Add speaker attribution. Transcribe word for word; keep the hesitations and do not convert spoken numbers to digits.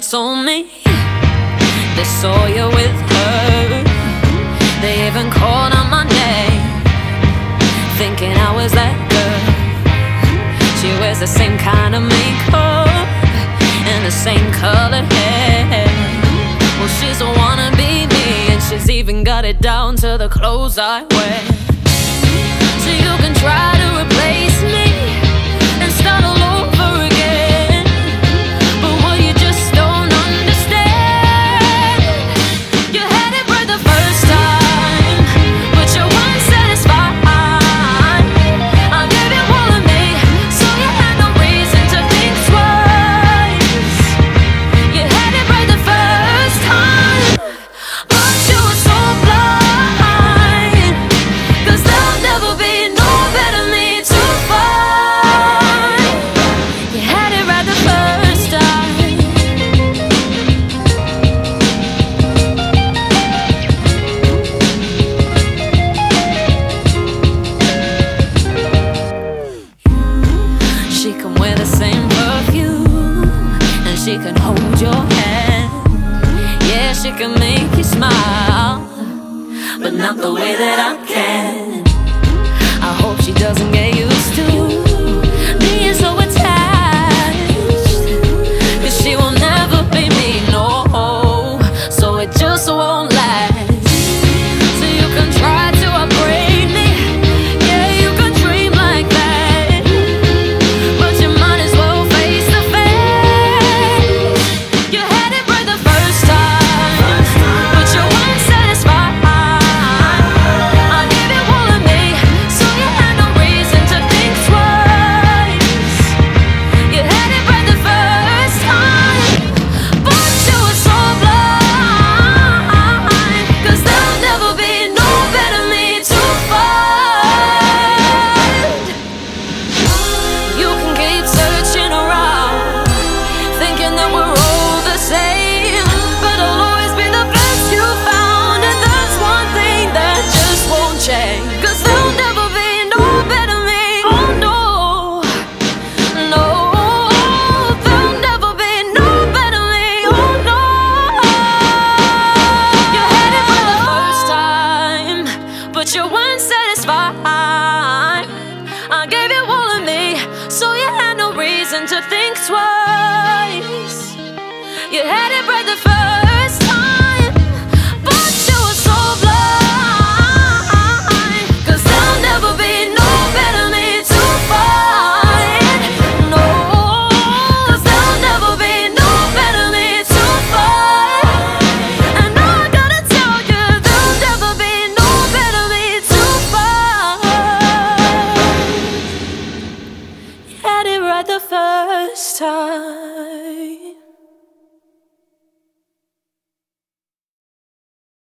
Speaker 1: told me they saw you with her. They even called on my name, thinking I was that girl. She wears the same kind of makeup and the same colored hair. Well, she's a wannabe me, and she's even got it down to the clothes I wear. So you can try to replace me and start all over again, but what you just don't understand, you had it right the first time, but you weren't satisfied. I gave you all of me, so you had no reason to think twice. You had it right the first time, but you were so blind, 'cause there'll never be no better me to find. You had it right the first time. She can wear the same perfume, and she can hold your hand. Yeah, she can make you smile, but not the way that I can. I hope she doesn't get